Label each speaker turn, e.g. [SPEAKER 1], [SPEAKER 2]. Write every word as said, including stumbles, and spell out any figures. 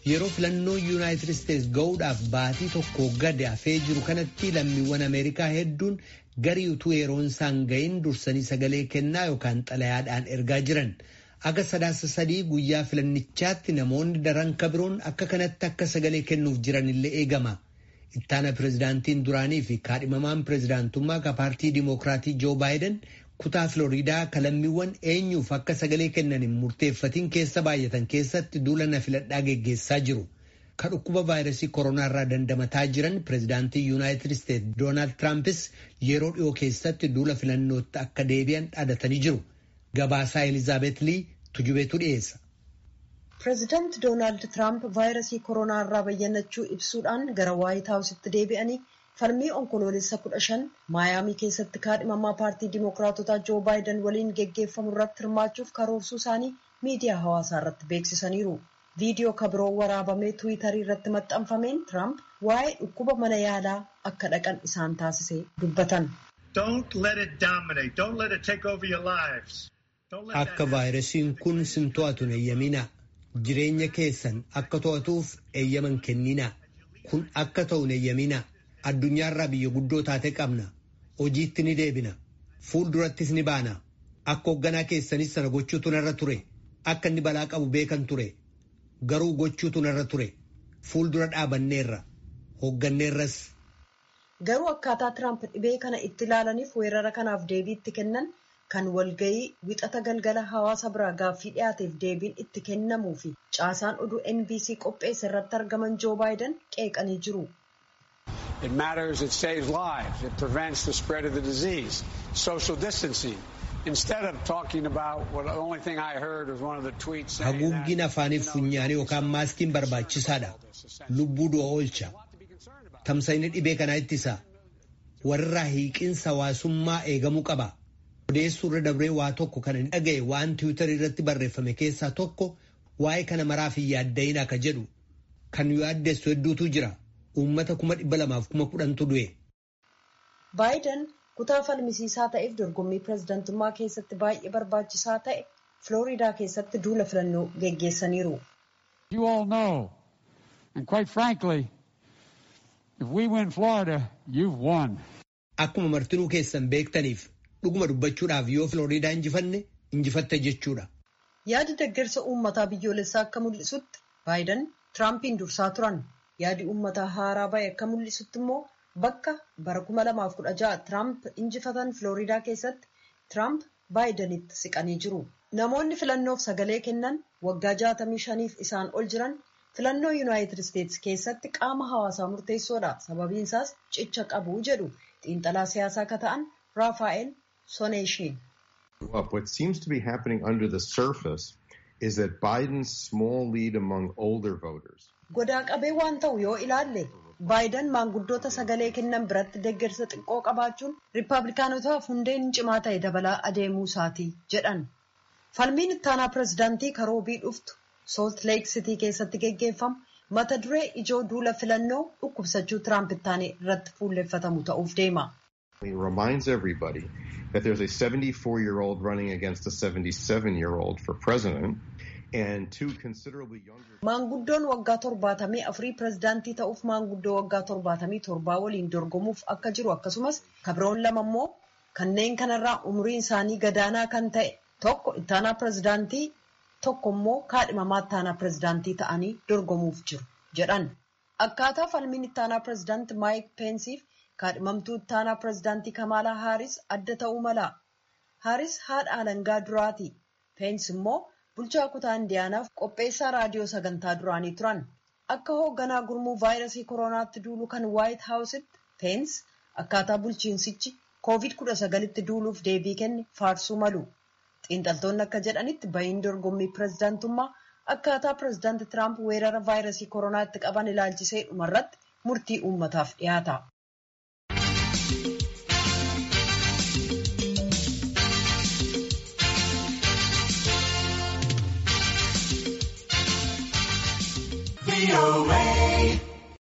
[SPEAKER 1] Yeroo filannoo Yuunaayitid Isteets ga'uudhaaf baatii tokko gadi hafee jiru kanatti lammiiwwan Ameerikaa hedduun garii utuu yeroon isaan ga'iin dursanii sagalee kennaa yookaan xalayaadhaan ergaa jiran. Akka sadaasa sadii guyyaa filannichaatti namoonni daran kabiroon akka kanatti akka sagalee kennuuf jiran illee eegama. Ittaana pirezidaantiin duraanii fi kaadhimamaan pirezidaantummaa ka paartii Dimookiraatii Joo Baayiden kutaa Filooriidaa ka lammiiwwan eenyuuf akka sagalee kennan hin murteeffatiin keessa baay'atan keessatti duula na filadhaa geggeessaa jiru. Ka dhukkuba vaayirasii koronaa irraa dandamataa jiran pirezidaantii Yuunaayitid Isteets Doonaald Tiraampis yeroo dhiyoo keessatti duula filannootti akka deebi'an dhaadatanii jiru. Gabaasaa Elizaabeet Lii tujubeetu dhiyeessa.
[SPEAKER 2] Pireezidaanti Doonaald Tiraamp vaayirasii koronaa irraa bayyannachuu ibsuudhaan gara Waayit Haawusitti deebi'anii falmii onkoloolessa kudha shan maayaamii keessatti kaadhimamaa paartii Dimookiraatotaa Joo Baayiden waliin geggeeffamu irratti hirmaachuuf karoorsuu isaanii miidiyaa hawaasaa irratti beeksisaniiru. Viidiyoo kabiroo waraabamee Tiwiitarii irratti maxxanfameen Tiraamp waa'ee dhukkuba mana yaalaa akka dhaqan isaan taasisee dubbatan.
[SPEAKER 1] Akka vaayirasiin kun sin to'atu hin eeyyaminaa. Jireenya keessan akka to'atuuf eeyyaman kenninaa. Kun akka ta'u hin eeyyaminaa. Addunyaarraa biyya guddoo taate qabna. Hojiitti ni deebina. Fuuldurattis ni baana. Akka hoogganaa keessanis sana gochuutu narra ture. Akka inni balaa qabu beekan ture. Garuu gochuutu narra ture. Fuuldura dhaabanneerra. Hoogganneerras.
[SPEAKER 2] Garuu akkaataa Tiraamp dhibee kana itti ilaalaniif weerara kanaaf deebii itti kennan kan walgayii wixata galgala hawaasa biraa gaaffii dhiyaateef deebiin itti kennamuu fi caasaan oduu N B C qopheesse irratti argaman Joo Baayiden qeeqanii jiru.
[SPEAKER 3] It matters, it saves lives, it prevents the spread of the disease. Social distancing. Instead of talking about what the only thing I heard was one of the tweets saying that
[SPEAKER 1] haguuggiin afaaniif funyaanii yookaan maaskiin barbaachisaadha. Lubbuu du'a oolcha. Tamsa'inni dhibee kanaa ittisa. Warra hiiqinsa hawaasummaa eegamuu qaba. Odeessuu irra dabree waa tokko kan hin dhagaye waan Tiwiitarii irratti barreeffame keessaa tokko waa'ee kana maraaf hin yaadda'in akka jedhu kan yaaddeessu hedduutu jira. Uummata kuma dhibba lamaaf kuma kudhantu du'e.
[SPEAKER 2] Baayiden kutaa falmisiisaa ta'eef dorgommii pireezidantummaa keessatti baay'ee barbaachisaa ta'e Filooriidaa keessatti duula filannoo geggeessaniiru.
[SPEAKER 4] You all know, and quite frankly, if we win Florida, you've won.
[SPEAKER 1] Akkuma martinuu keessan beektaniif dhuguma dubbachuudhaaf yoo Filooriidaa injifanne injifatte jechuudha.
[SPEAKER 2] Yaadi deeggarsa uummataa biyyoolessaa akka mul'isutti Baayiden Tiraampiin dursaa turan. Yaadi uummataa haaraa bahe akka mul'isutti immoo bakka bara kuma lamaaf kudha ja'a Tiraamp injifatan Filooriidaa keessatti Tiraamp Baayidenitti siqanii jiru. Namoonni filannoof sagalee kennan waggaa jaatamii shaniif isaan ol jiran filannoo Yuunaayitid Isteets keessatti qaama hawaasaa murteessoodha. Sababiin isaas cicha qabu jedhu xiinxalaa siyaasaa akka ta'an Raafaa'el Soneeshiin.
[SPEAKER 5] What seems to be happening under the surface is that Biden's small lead among older voters.
[SPEAKER 2] Godaa qabee waan ta'u yoo ilaalle Baayiden maanguddoota sagalee kennan biratti deeggarsa xiqqoo qabaachuun Riippaabilikaanotaaf hundeen cimaa ta'e dabalaa adeemuu isaati jedhan. Falmiin ittaanaa pireezidaantii karoobii dhuftu Salt Lake City keessatti geggeeffamu mata duree ijoo duula filannoo dhukkubsachuu Tiraamp ittaanee irratti fuulleffatamu ta'uuf deema.
[SPEAKER 5] It reminds everybody that there's a seventy-four-year-old running against a seventy-seven-year-old for president. And two considerably younger.
[SPEAKER 2] Maanguddoon waggaa torbaatamii afurii pireezidaantii ta'uuf maanguddoo waggaa torbaatamii torbaa waliin dorgomuuf akka jiru akkasumas kabiroon lama immoo kanneen kanarraa umuriin isaanii gadaanaa kan ta'e tokko ittaanaa pireezidaantii tokko immoo kaadhimamaa ittaanaa pireezidaantii ta'anii dorgomuuf jiru jedhan. Akkaataa falmiin ittaanaa pireezidaantii Maayik Peensiif kaadhimamtuu ittaanaa pireezidaantii Kamaalaa Haaris adda ta'uu mala. Haaris haadha alangaa duraati. Peensi immoo bulchaa kutaa Indiyaanaaf qopheessaa raadiyoo sagantaa duraanii turan. Akka hoogganaa gurmuu vaayirasii koronaatti duulu kan Waayit Haawusitti Peens akkaataa bulchiinsichi koovid kudha sagalitti duuluuf deebii kenne faarsuu malu. Xiinxaltoonni akka jedhanitti bahiin dorgommii pireezidaantummaa akkaataa pireezidaanti Tiraamp weerara vaayirasii koronaatti qaban ilaalchisee dhumarratti murtii uummataaf dhiyaata.
[SPEAKER 6] Away.